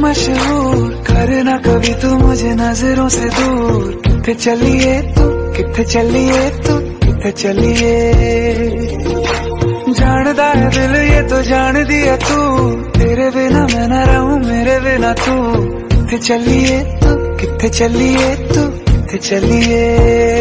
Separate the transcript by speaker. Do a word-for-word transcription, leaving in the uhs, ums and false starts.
Speaker 1: मशहूर, करना कभी तू मुझे नजरों से दूर। किथे चलिए तू, किथे चलिए तू, किथे चलिए। जानदा है दिल ये तो जान दिया तू, तेरे बिना मैं ना रहूं मेरे बिना तू। किथे चलिए तू, किथे चलिए तू, किथे चलिए।